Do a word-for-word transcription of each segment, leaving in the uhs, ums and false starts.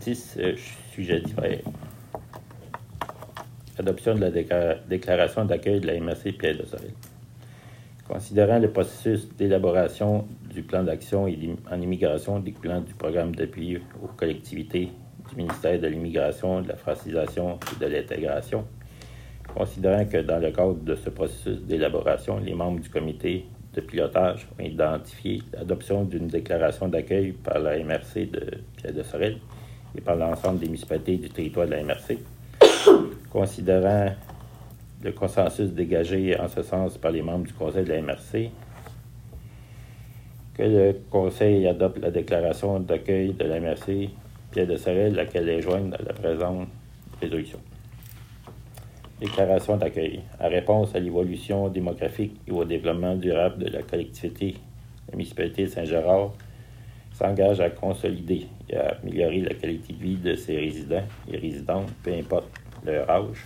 dix, euh, sujets divers. Adoption de la décla- déclaration d'accueil de la M R C Pierre de Sorel. Considérant le processus d'élaboration du plan d'action en immigration découlant du programme d'appui aux collectivités du ministère de l'Immigration, de la francisation et de l'intégration, considérant que dans le cadre de ce processus d'élaboration, les membres du comité de pilotage ont identifié l'adoption d'une déclaration d'accueil par la M R C de Pierre de Sorel et par l'ensemble des municipalités du territoire de la M R C, considérant le consensus dégagé en ce sens par les membres du conseil de la M R C, que le conseil adopte la déclaration d'accueil de la M R C Pierre de Sorel, laquelle est jointe dans la présente résolution. Déclaration d'accueil. En réponse à l'évolution démographique et au développement durable de la collectivité, la municipalité de Saint-Gérard s'engage à consolider et à améliorer la qualité de vie de ses résidents et résidentes, peu importe leur âge,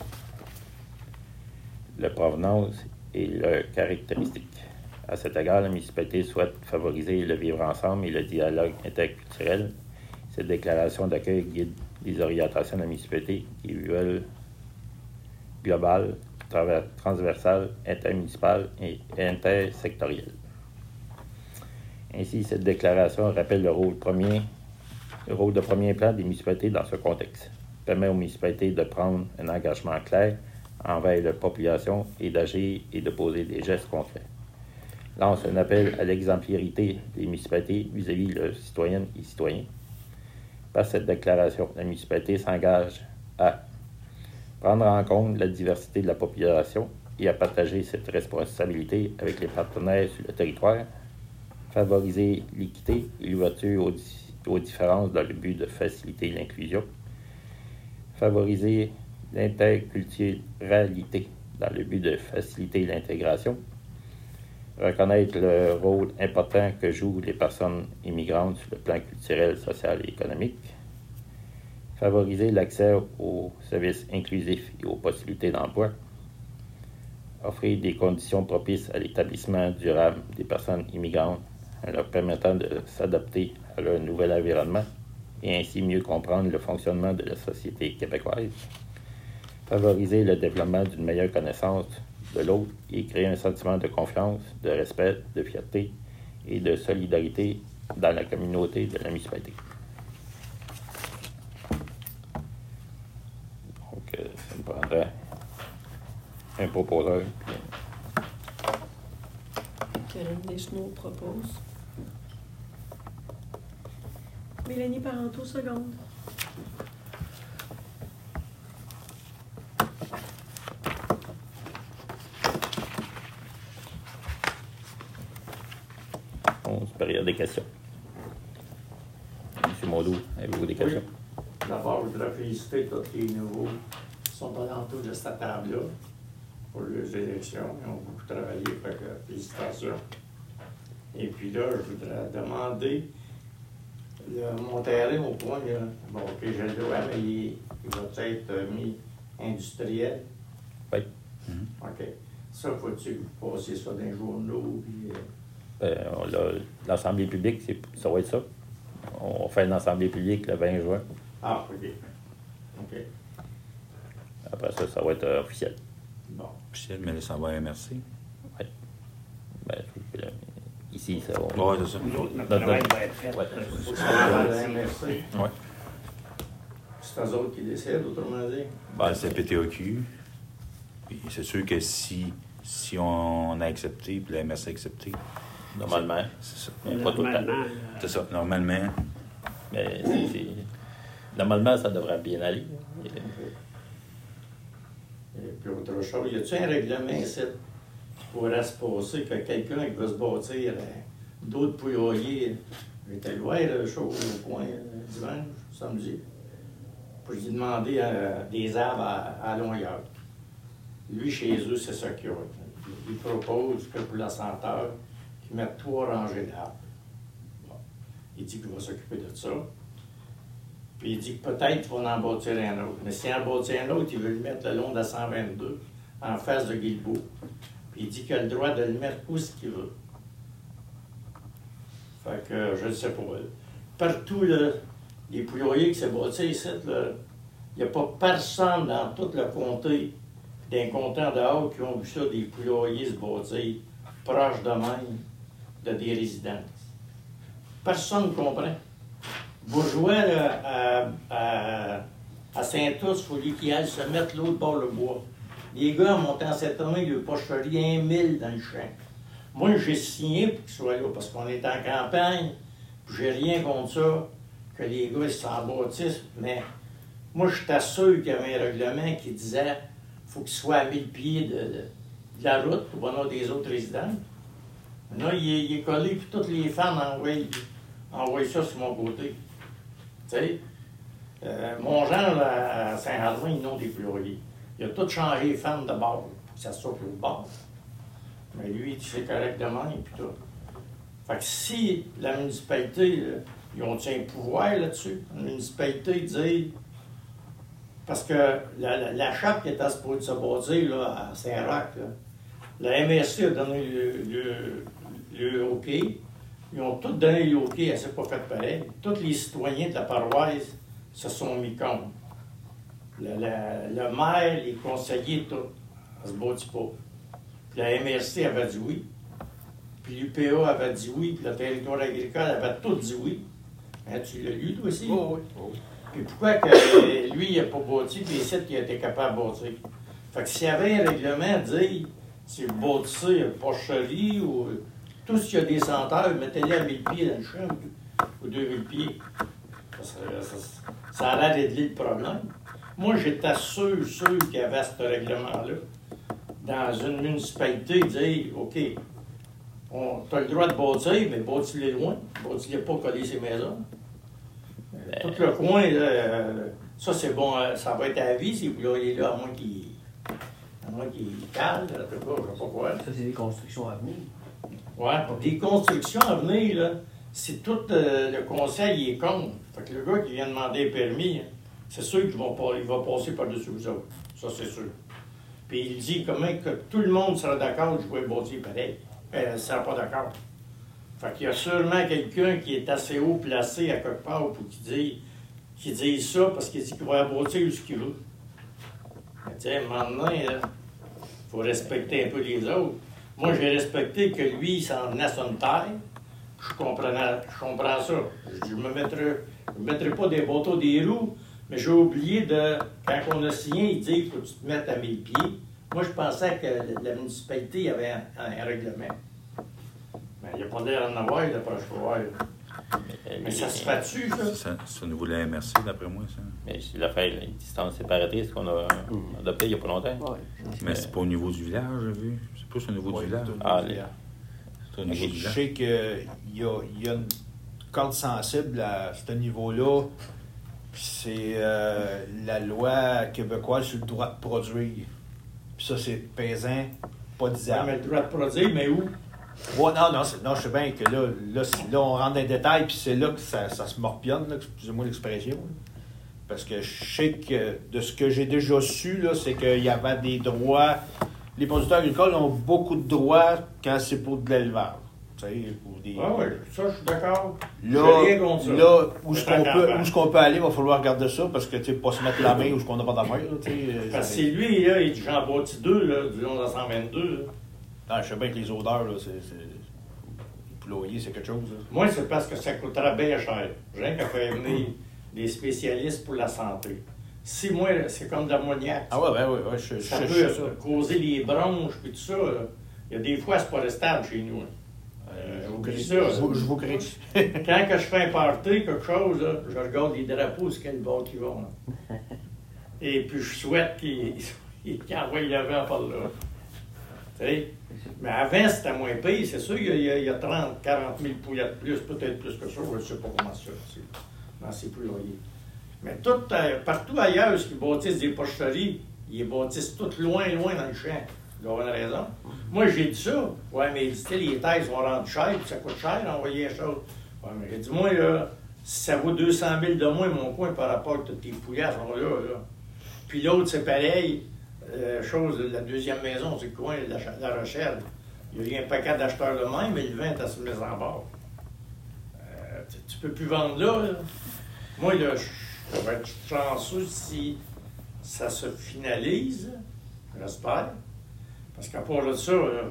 leur provenance et leurs caractéristiques. À cet égard, la municipalité souhaite favoriser le vivre ensemble et le dialogue interculturel. Cette déclaration d'accueil guide les orientations de la municipalité qui veulent globale, transversale, intermunicipale et intersectorielle. Ainsi, cette déclaration rappelle le rôle, premier, le rôle de premier plan des municipalités dans ce contexte, permet aux municipalités de prendre un engagement clair envers la population et d'agir et de poser des gestes concrets. Lance un appel à l'exemplarité des municipalités vis-à-vis de leurs citoyennes et citoyens. Par cette déclaration, la municipalité s'engage à prendre en compte la diversité de la population et à partager cette responsabilité avec les partenaires sur le territoire, favoriser l'équité et l'ouverture aux, aux différences dans le but de faciliter l'inclusion, favoriser l'interculturalité dans le but de faciliter l'intégration, reconnaître le rôle important que jouent les personnes immigrantes sur le plan culturel, social et économique, favoriser l'accès aux services inclusifs et aux possibilités d'emploi, offrir des conditions propices à l'établissement durable des personnes immigrantes en leur permettant de s'adapter à leur nouvel environnement et ainsi mieux comprendre le fonctionnement de la société québécoise, favoriser le développement d'une meilleure connaissance de l'autre et créer un sentiment de confiance, de respect, de fierté et de solidarité dans la communauté de la municipalité. Donc, euh, ça me prendrait un proposeur. Karine Deschenaux propose. Mélanie Parenteau, seconde. onze, période des questions. M. Mondou, avez-vous des questions? Oui. D'abord, je voudrais féliciter tous les nouveaux qui sont alentours de cette table-là pour les élections. Ils ont beaucoup travaillé, fait que félicitations. Et puis là, je voudrais demander le, mon terrain au point, là, bon, ok, je le dois, mais il, il va être mis industriel. Oui. Mm-hmm. OK. Ça, faut-tu passer ça dans les journaux? Puis, euh, euh, l'Assemblée publique, ça va être ça. On fait une assemblée publique le vingt juin. Ah, OK. OK. Après ça, ça va être euh, officiel. Bon. Officiel, mais là, ça va à M R C. Oui. Ben, là, ici, ça va. Oui, c'est ça. Nous autres, notre Notre- travail va être fait. Ouais. Faut que ça va à la M R C. Oui. C'est eux autres qui décident, autrement dit. Ben, c'est P T A Q. Puis c'est sûr que si, si on a accepté, puis la M R C a accepté, Normalement. c'est ça. Mais pas tout le temps. Normalement, C'est ça, normalement. Mais c'est, c'est... normalement, ça devrait bien aller. Et puis autre chose, y a-t-il un règlement ici qui pourrait se passer que quelqu'un qui veut se bâtir euh, d'autres poulaillers, j'étais loin le show au point euh, dimanche, samedi, pour lui demander euh, des arbres à, à longueur. Lui, chez eux, c'est ça qu'il y a. Il propose que pour la senteur, qu'ils mettent trois rangées d'arbres. Bon. Il dit qu'il va s'occuper de ça. Puis il dit que peut-être qu'il va en bâtir un autre. Mais s'il en bâtit un autre, il veut le mettre le long de la cent vingt-deux, en face de Guilbeault. Puis il dit qu'il a le droit de le mettre où ce qu'il veut. Fait que je ne sais pas. Partout, là, les poulaillers qui s'est bâti ici, là, il n'y a pas personne dans tout le comté, d'un comté en dehors, qui ont vu ça, des poulaillers se bâtir proches de même de des résidences. Personne ne comprend. Bourgeois, là, à, à, à Saint-Ours, il faut qu'il aille se mettre l'autre bord le bois. Les gars montent en cette année, ils ne pocheraient un mille dans le champ. Moi, j'ai signé pour qu'ils soient là, parce qu'on est en campagne, puis j'ai rien contre ça, que les gars s'en bâtissent, mais moi, je t'assure qu'il y avait un règlement qui disait qu'il faut qu'il soit à mille pieds de, de, de la route pour bonheur des autres résidents. Là, il est, il est collé, puis toutes les femmes envoient, envoient ça sur mon côté. Tu sais, euh, mon genre là, à Saint-Alvin, ils n'ont des poulaillers. Il a tout changé les femmes de bord pour que ça soit au bord. Mais lui, c'est correct de même, puis tout. Fait que si la municipalité, là, ils ont un pouvoir là-dessus, la municipalité dit. Parce que la, la, la chape qui était supposée se bâtir là, à Saint-Roch, là, la M R C a donné le, le, le OK. Ils ont tous donné le OK, elle ne s'est pas fait pareil. Tous les citoyens de la paroisse se sont mis contre. Le, le, le maire, les conseillers, tout, ça ne se bâtit pas. Puis la M R C avait dit oui. Puis l'U P A avait dit oui. Puis le territoire agricole avait tout dit oui. Hein, tu l'as lu, toi aussi? Oh, oui. Oh. Puis pourquoi que lui, il n'a pas bâti, puis les sites, il a été capable de bâtir? Fait que s'il y avait un règlement dit, si vous bâtissez une porcherie ou tout ce qui a des senteurs, mettez-les à mille pieds dans le champ ou deux mille pieds. Ça, ça, ça a l'air d'aider le problème. Moi, j'étais sûr, sûr qu'il y avait ce règlement-là. Dans une municipalité, dire, OK, tu as le droit de bâtir, mais bâtis-les loin. Bâtis-les pas coller ces maisons. Tout le coin, là, ça c'est bon, ça va être à vie, ces poulaillers-là, à moins qu'ils à moins qu'ils calent, en tout cas, je ne sais pas quoi. Ça, c'est des constructions à venir. Oui, des constructions à venir, là, c'est tout euh, le conseil est contre. Fait que le gars qui vient demander un permis, c'est sûr qu'il va, il va passer par-dessus vous autres. Ça, c'est sûr. Puis il dit comment que tout le monde sera d'accord, je vais bâtir pareil. Elle ne sera pas d'accord. Fait qu'il y a sûrement quelqu'un qui est assez haut placé à quelque part pour qu'il dise, qu'il dise ça parce qu'il dit qu'il va bâtir ce qu'il veut. Mais tu sais, maintenant, il faut respecter un peu les autres. Moi, j'ai respecté que lui, il s'en venait sur une terre. Je comprenais, je comprends ça. Je ne me mettrai, je mettrai pas des bateaux des roues, mais j'ai oublié de, quand on a signé, il dit qu'il faut que tu te mettes à mille pieds. Moi, je pensais que la municipalité avait un, un règlement. Mais il n'y a pas l'air d'en avoir, d'après je crois. Mais, mais ça se fait-tu, ça? ça c'est au niveau de la M R C, d'après moi, ça. Mais c'est l'affaire, les distances séparatrices qu'on a mmh. adoptées il n'y a pas longtemps. Ouais. Mais c'est pas au niveau du village, j'ai vu. C'est plus au niveau ouais, du village. Ah, les... C'est au niveau Je du village. sais qu'il y a, y a une corde sensible à ce niveau-là. C'est euh, la loi québécoise sur le droit de produire. Puis ça, c'est pesant, pas disable. Ouais, mais le droit de produire, mais où? Ouais, non, non, non, je sais bien que là, là, là, on rentre dans les détails, puis c'est là que ça, ça se morpionne, là, excusez-moi l'expression. Parce que je sais que de ce que j'ai déjà su, là, c'est qu'il y avait des droits. Les producteurs agricoles ont beaucoup de droits quand c'est pour de l'élevage. Tu sais, pour des. Ah oui, ça, je suis d'accord. Là, rien contre ça. là où est-ce Mais qu'on tant peut, qu'à où est-ce qu'on peut aller, il va falloir regarder ça, parce que, tu sais, pas se mettre la main où est-ce qu'on n'a pas d'affaires, là, tu sais. Parce que c'est lui, là, il dit j'en bâtis deux, là, du long de cent vingt-deux. Là. Ah, je sais bien que les odeurs, là, c'est. c'est... Les poulaillers, c'est quelque chose. Là. Moi, c'est parce que ça coûterait bien cher. J'ai rien qu'à faire venir des spécialistes pour la santé. Si moi, c'est comme de l'ammoniac. Ah ouais, ben ouais, ouais, je, Ça je, peut je, je, ça. causer les bronches et tout ça. Là. Il y a des fois, c'est pas restable chez nous. Là. Euh, oublie ça. Je vous, je vous crée. Quand que je fais un party, quelque chose, là, je regarde les drapeaux sur quel bord ils vont. Là. Et puis je souhaite qu'ils qu envoient le vent par là. T'sais? Mais avant, c'était moins pire. C'est sûr qu'il y, y, y a trente, quarante mille poulets de plus, peut-être plus que ça. Je ne sais pas comment ça, dans ces poulaillers. Mais tout, euh, partout ailleurs, ce qu'ils bâtissent des porcheries, ils bâtissent tout loin, loin dans le champ. Il doit avoir une raison. Moi, j'ai dit ça. Ouais, mais les terres vont rendre cher, puis ça coûte cher d'envoyer les choses. Ouais, mais j'ai dit, moi, là, si ça vaut deux cent mille de moins, mon coin, par rapport à tous tes poulets sont là, là. Puis l'autre, c'est pareil. Euh, chose, la deuxième maison, c'est le coin de la, la Rochelle. Il y a eu un paquet d'acheteurs de même, mais le vin est à se mettre en bord. Euh, tu, tu peux plus vendre là, là. Moi, là, je vais être chanceux si ça se finalise, j'espère. Parce qu'à part de ça, euh,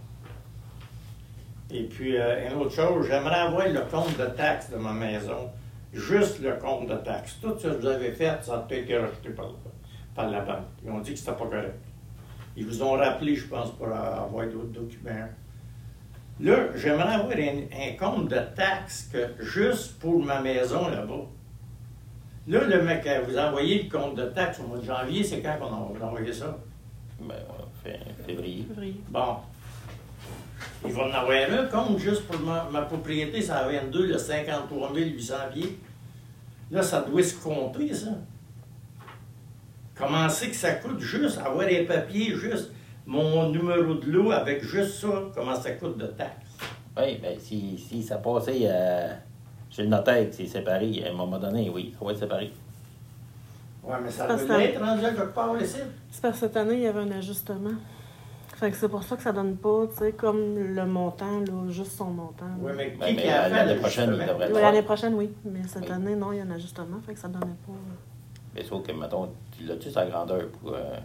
et puis, euh, une autre chose, j'aimerais avoir le compte de taxes de ma maison. Juste le compte de taxes. Tout ce que vous avez fait, ça a peut-être été rejeté par, par la banque. Ils ont dit que c'était pas correct. Ils vous ont rappelé, je pense, pour avoir d'autres documents. Là, j'aimerais avoir un, un compte de taxes que juste pour ma maison là-bas. Là, le mec, vous envoyez le compte de taxes au mois de janvier, c'est quand qu'on a vous envoyé ça? Ben, fait février. Février. Bon. Il va en avoir un compte juste pour ma, ma propriété, c'est à vingt-deux, le cinquante-trois mille huit cents pieds. Là, ça doit se compter, ça. Comment c'est que ça coûte juste avoir les papiers, juste mon numéro de lot avec juste ça, comment ça coûte de taxes? Oui, bien, si, si ça passait euh, chez le notaire, que c'est séparé, à un moment donné, oui, ça va être séparé. Oui, mais ça Parce doit que- être rendu à quelque part ici. C'est parce que cette année, il y avait un ajustement. Fait que c'est pour ça que ça donne pas, tu sais, comme le montant, là, juste son montant. là. Oui, mais qui, Ben, qui mais a fait l'année le prochaine, il justement? devrait Oui, le l'année faire. prochaine, oui. Mais cette Oui. année, non, il y a un ajustement, fait que ça donnait pas. euh, Mais sauf que, mettons, tu l'as-tu sa grandeur pour. Euh...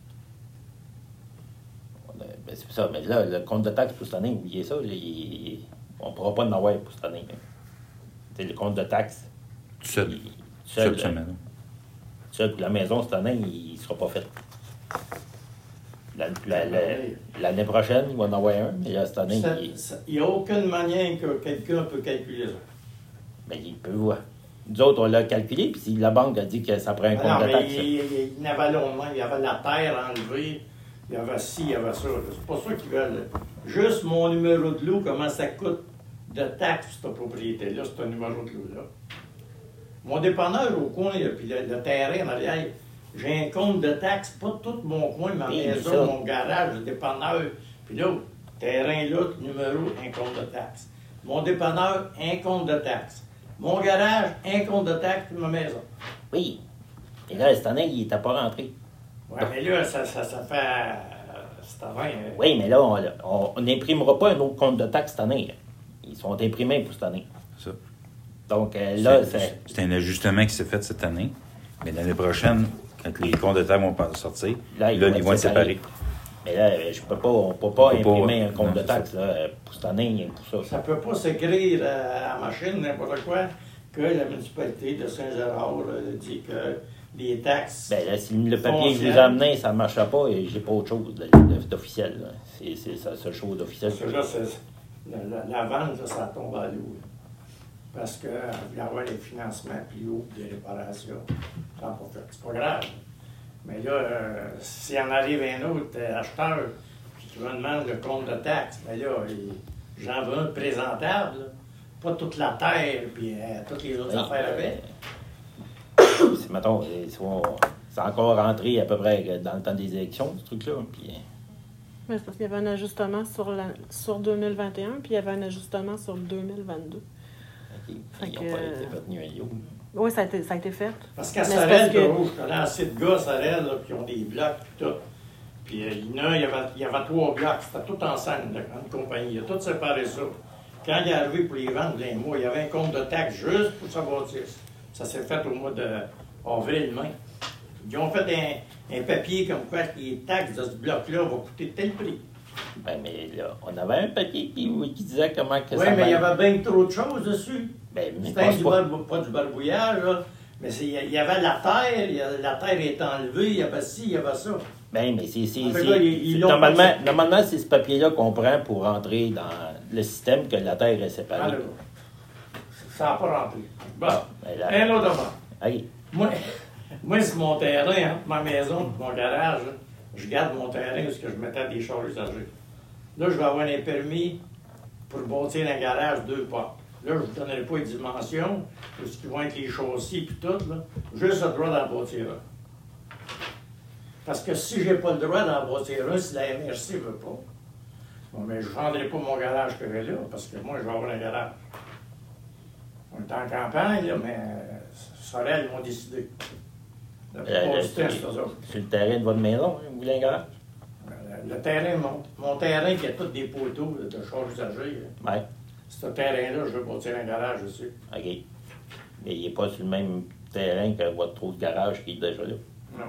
on a- Ben, c'est ça, mais là, le compte de taxes pour cette année, oubliez ça, là, il- on ne pourra pas en avoir pour cette année. là. Tu sais, le compte de taxes. Tout seul. il- Tout seul, seul, là, semaine. seul pour la maison cette année, il ne sera pas fait. La- la- la- L'année prochaine, il va en avoir un, mais là, cette année, Ça- il, ça- Il n'y a aucune manière que quelqu'un peut calculer ça. ben, il peut voir. Nous autres, on l'a calculé, puis si la banque a dit que ça prend un compte Ah non, de mais taxes. il, il, il y avait longtemps, il y avait la terre enlevée, il y avait ci, il y avait ça. C'est pas ça qu'ils veulent. Juste mon numéro de lot, comment ça coûte de taxes cette propriété-là, ce numéro de lot-là. Mon dépanneur au coin, là, puis le, le terrain en arrière, j'ai un compte de taxes, pas tout mon coin, ma Oui, maison, ça. mon garage, le dépanneur, puis là, terrain là, numéro, un compte de taxes. Mon dépanneur, un compte de taxes. Mon garage, un compte de taxes, puis ma maison. Oui. Et là, cette année, il n'était pas rentré. Ouais, mais là, ça, ça, ça fait. euh, C'est avant. euh, Oui, mais là, on n'imprimera pas un autre compte de taxes cette année. là. Ils sont imprimés pour cette année. Ça. Donc euh, là, C'est- c'est. C'est un ajustement qui s'est fait cette année. Mais l'année prochaine, quand les comptes de taxes vont pas sortir, là, Là, ils, ils vont être séparés. Mais là, je peux pas, on ne peut pas On peut pas, imprimer ouais. un compte Non, de c'est taxes là, pour cette année, pour ça. Ça peut pas s'écrire euh, à la machine, n'importe quoi, que la municipalité de Saint-Gérard euh, dit que les taxes. Ben là, si le papier que je vous ai foncières- amené, ça ne marchera pas, et j'ai pas autre chose de- de- d'officiel. là. C'est c'est la seule chose d'officiel. Parce que là, c'est- la, la- la vente, là, ça tombe à l'eau. là. Parce qu'il y avoir des financements plus hauts, des réparations. Ça n'a pas fait. C'est pas grave. Mais là, euh, s'il en arrive un autre euh, acheteur puis qui me demande le compte de taxes, mais là, il- j'en veux un présentable. là. Pas toute la terre puis euh, toutes les autres Oui, affaires euh, avec. c'est, mettons, c'est soit- c'est encore rentré à peu près dans le temps des élections, ce truc-là. Puis, euh, Mais c'est parce qu'il y avait un ajustement sur, la, sur deux mille vingt et un, puis il y avait un ajustement sur deux mille vingt-deux. ok, Fait ils n'ont que- pas été retenus un yo. Oui, ça a été, ça a été fait. Parce qu'à Mais c'est Sorel, parce que- gros, je connais assez de gars à Sorel, là, qui ont des blocs puis tout. Puis euh, il y en a, il y avait, il y avait trois blocs, c'était tout ensemble, la grande compagnie. Il a tout séparé ça. Quand il est arrivé pour les vendre, un mois, il y avait un compte de taxes juste pour sa bâtisse. Ça s'est fait au mois d'avril-mai. Ils ont fait un, un papier comme quoi les taxes de ce bloc-là vont coûter tel prix. Ben, mais là, on avait un papier qui, qui disait comment que Oui, ça mais il y valait. avait bien trop de choses dessus. Ben, mais C'était pense du pas. bar- pas du barbouillage, là. Mais c'est- il y avait la terre, il y a- la terre est enlevée, il y avait ci, il y avait ça. Ben, mais c'est. c'est- En fait, c'est- là, ils- ils c'est- l'ont normalement, pas dit. normalement, c'est ce papier-là qu'on prend pour rentrer dans le système que la Terre est séparée. Alors, ça n'a pas rentré. Bon, Ah, ben là- un autre moment. Allez. Moi, moi c'est mon terrain, entre ma maison et mon garage. là. Je garde mon terrain parce que je mettais des chars usagés. Là, je vais avoir un permis pour bâtir un garage deux portes. Là, je ne vous donnerai pas les dimensions, tout ce qui vont être les châssis et tout. Là. Juste le droit d'en bâtir un. Parce que si je n'ai pas le droit d'en bâtir un, si la M R C ne veut pas, bon, mais je ne vendrai pas mon garage que j'ai là, parce que moi, je vais avoir un garage. On est en campagne, là, mais euh, Sorel, ils m'ont décidé. La Euh, plupart le- du temps, c'est eux autres. Sur le terrain de votre maison, hein, vous voulez un garage? Le, le terrain, mon, mon terrain qui a tous des poteaux de chars usagés, là, Ouais. ce terrain-là, je veux bâtir un garage dessus. OK. Mais il n'est pas sur le même terrain que votre trou de garage qui est déjà là. Non.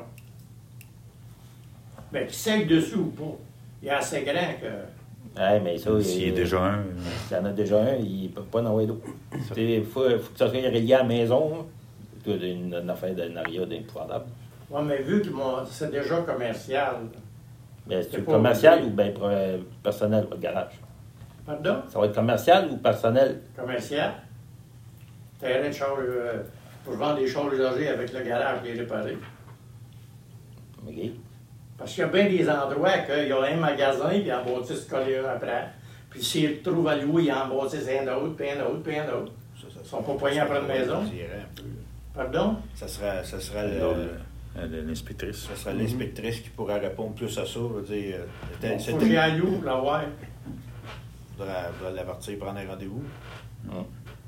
Ben, qu'il sèche dessus ou pas. Il est assez grand que. Ouais, mais ça. S'il y il a déjà un. S'il y en a déjà un, il ne peut pas en avoir d'autres. Il faut, faut que ça soit relié à la maison. C'est une, une affaire de naria d'épouvantable. Oui, mais vu que mon- c'est déjà commercial. Mais c'est C'est pas commercial obligé. ou bien pour, euh, personnel, votre garage? Pardon? Ça va être commercial ou personnel? Commercial. Terrain de charge. euh, pour vendre des charges usagées avec le garage et les réparer. OK. Parce qu'il y a bien des endroits qu'il y a un magasin, puis ils en bâtissent coller un après. Puis s'ils le trouvent à louer, ils en bâtissent un autre, puis un autre, puis un autre. Ça, ça, Ils sont pas poignés après une maison. on dirait un peu. Pardon? Ça serait, ça serait le- Alors, le- l'inspectrice. ça serait l'inspectrice qui pourrait répondre plus à ça. Je veux dire, euh, Bon, c'est faut que j'y aille où pour l'avoir? faudrait, faudrait l'avertir, prendre un rendez-vous. Hum.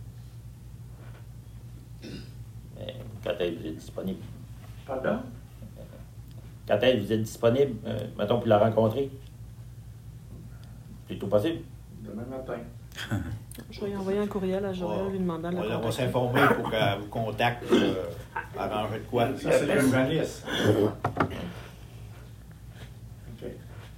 Mais quand est-ce que vous êtes disponible? Pardon? Quand est-ce que vous êtes disponible, euh, mettons, pour la rencontrer? C'est tout possible? Demain matin. Je vais lui envoyer un courriel à Joël lui demandant de On la va, on va contacter. s'informer pour qu'elle vous contacte pour euh, arranger de quoi. Ça, c'est l'urbaniste. OK.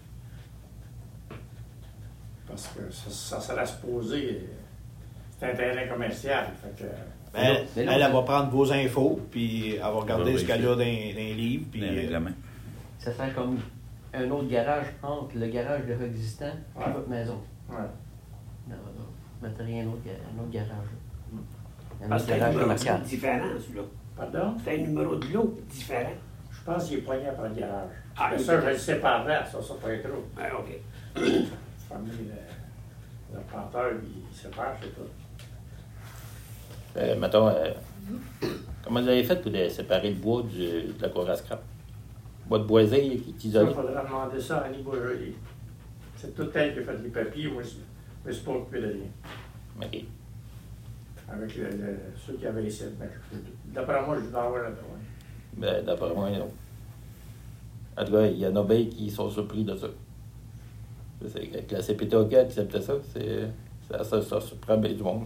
Parce que ça, ça serait supposé. C'est un terrain commercial. Fait que. Ben, elle, Mais non, elle, c'est- elle va prendre vos infos, puis elle va regarder va ce qu'elle a dans, vérifier. dans les livres. Puis, Les euh, règlements. Ça serait comme un autre garage entre le garage de existant et Ouais. votre maison. Ouais. Non, non. Vous mettriez un autre, ga- un autre garage. Un Parce autre que c'est un garage numéro de commercial. lot différent, celui-là. Pardon? C'est un numéro de lot différent. Je pense qu'il est poigné après le garage. Ah, Mais il ça, est- je le séparerais, ça, ça peut être trop. Ah, OK. Famille, le, le planteur, il sépare, c'est tout. Euh, mettons, euh, comment vous avez fait pour de séparer le bois du, de la cour à scrap? Bois de boisé qui est Ça, isolé? il faudrait demander ça à Annie Boisjoli. C'est tout elle qui a fait les papiers, moi, je ne me suis pas occupé de rien. OK. Avec le, le- ceux qui avaient essayé de mettre. D'après moi, je vais avoir là-dedans. Ben, d'après moi, non. En tout cas, il y en a bien qui sont surpris de ça. C'est que la C P T O K acceptait ça, c'est, ça, ça, ça surprend bien du monde.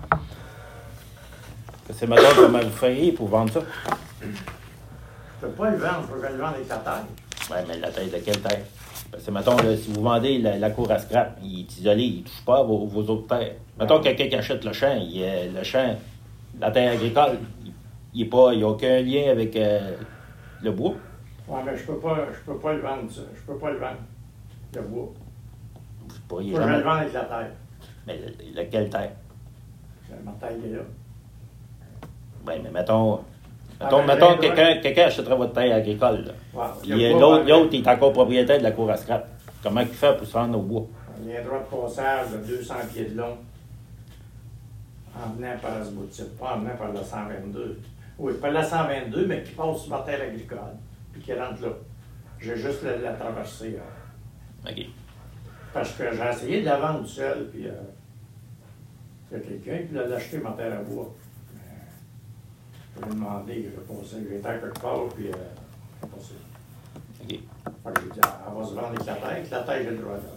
C'est maintenant comment vous feriez pour vendre ça? Je ne peux pas le vendre, je peux le vendre avec la taille. Ouais, mais la taille de quelle terre? Parce que, mettons, là, si vous vendez la, la cour à scrap, il est isolé, il ne touche pas à vos, vos autres terres. Mettons, quelqu'un qui achète le champ, il, euh, le champ, la terre agricole, il n'y a aucun lien avec euh, le bois. Ouais, mais je peux pas, je peux pas le vendre, ça. Je peux pas le vendre. Le bois. Vous Je pourriez peux jamais... le vendre avec la taille. Mais le- lequel terre? Ma taille est là. Oui, mais mettons, Ah, mettons, ben, mettons ben, quelqu'un, quelqu'un achèterait votre terre agricole. Là. Ouais, Puis il y a euh, pas- l'autre, l'autre est encore propriétaire de la cour à scrap. Comment il fait pour se rendre au bois? Il y a un droit de passage de deux cents pieds de long en venant par ce bout de site, pas en venant par la cent vingt-deux. Oui, par la cent vingt-deux, mais qui passe sur ma terre agricole, puis qui rentre là. J'ai juste la, la traversée. hein. OK. Parce que j'ai essayé de la vendre tout seul, puis euh, il y a quelqu'un qui l'a acheté ma terre à bois. Mais, je lui ai demandé, j'ai passé, j'étais à quelque part, puis euh, j'ai passé. OK. Fait que j'ai dit, elle va se vendre avec la terre, avec la terre, j'ai le droit de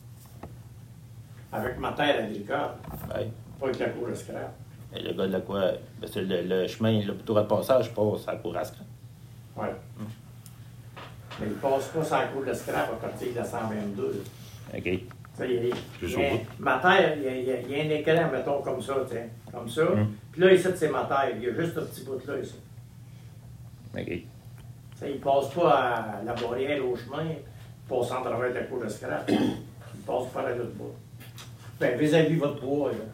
avec ma terre agricole, Ouais. pas avec la cour de scrap. Et le gars de la cour, parce que le, le chemin, le tour de passage passe à la cour à scrap. Ouais. Mais il passe pas sur la cour de scrap à partir de la cent vingt-deux. OK. Tu sais, il y a- Plus il y a- au bout. ma terre, il y, a, il y a- il y a un écran, mettons, comme ça, tiens, comme ça. Mm. Puis là, ici, c'est ma terre. Il y a juste un petit bout là, ici. OK. Tu sais, il passe pas à la barrière au chemin, il passe en travers de la cour de scrap. Il passe par l'autre bois. Ben, vis-à-vis votre bois, là.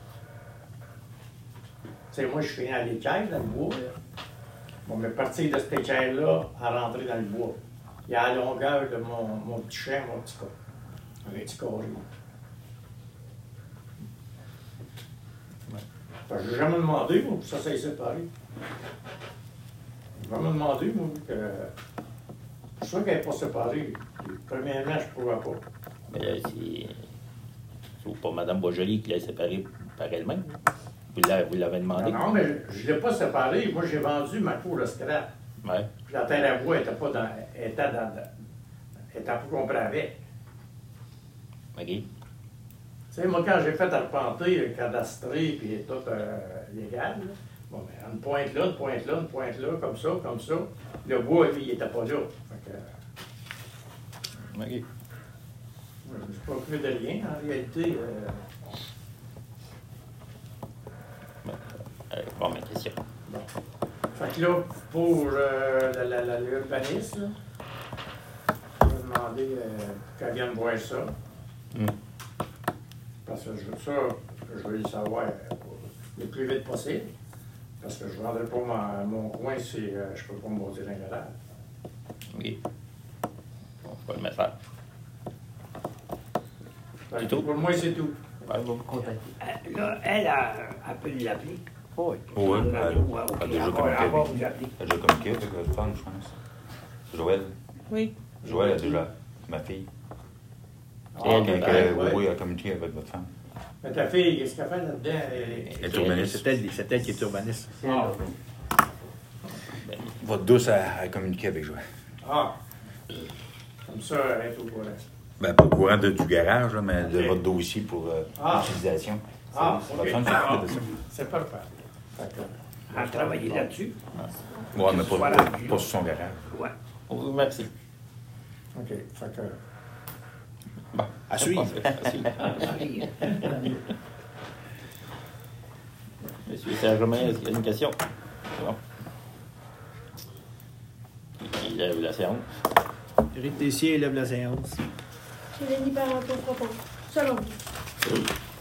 Tu sais, moi, je suis à l'équerre, dans le bois, là. Bon, mais partir de cette équerre-là, à rentrer dans le bois. Il y a la longueur de mon, mon petit champ, mon petit cas. Un petit carré. Fait que j'ai jamais demandé, moi, pour ça, ça séparé. J'ai jamais demandé, moi, que. Je suis sûr qu'elle n'est pas séparée. Premièrement, je ne pourrais pas. Mais là, c'est. C'est pas Mme Boisjoli qui l'a séparé par elle-même. Vous l'a- vous l'avez demandé. Non, non, mais je ne l'ai pas séparée. Moi, j'ai vendu ma cour de scrap. Ouais. Puis la terre à bois n'était pas dans. Elle était dans. dans- Elle était pas compris avec. OK. Tu sais, moi, quand j'ai fait arpenter, cadastrer, puis tout euh, légal, là, Bon, ben, une pointe là, une pointe là, une pointe là, comme ça, comme ça. Le bois, lui, il n'était pas là. Fait que, OK. je ne suis pas occupé de rien, en réalité. Euh, Bon, euh, bon, ma question. bon. Fait que là, pour euh, la- la- la- l'urbanisme, là, je vais demander euh, qu'elle vienne voir ça. Mm. Parce que je veux ça, je veux le savoir euh, le plus vite possible. Parce que je ne vendrai pas ma- mon coin si euh, je ne peux pas me bâtir un garage. OK. Bon, c'est pas le message. Fait que C'est tout? Pour moi, c'est tout. On va vous contacter. Euh, Là, elle, a- elle peut l'appeler. Oui. Oui, elle, Ouais, elle ok, a déjà elle va- communiqué elle va avec vous appeler. Elle a déjà communiqué avec votre femme, je pense. Joël. Oui. Joël a déjà. Ma fille. C'est elle, Quand ouais, elle- ouais. Oui, elle a communiqué avec votre femme. Mais ta fille, qu'est-ce qu'elle fait là-dedans? Elle- Elle est urbaniste. C'est elle, c'est elle qui est urbaniste. C'est elle, là. Votre douce a, a communiqué avec Joël. Ah! Comme ça, elle est au courant. Ben, pas au courant de, du garage, là, mais de Ok. votre dossier pour euh, Ah. l'utilisation. Ah, C'est- ok. Votre femme Ah, s'occupe de ça. c'est parfait. Fait que- Elle a travaillé là-dessus. Oui, mais pas, Voilà. pas, pas sur son garage. Ouais. On vous remercie. OK. Fait que... Bon, À suivre. Facile. Allez. Monsieur Serge Romain, est-ce qu'il y a une question? Bon. Il lève la séance. Éric Tessier lève la séance. Mélanie Parenteau propos. Selon.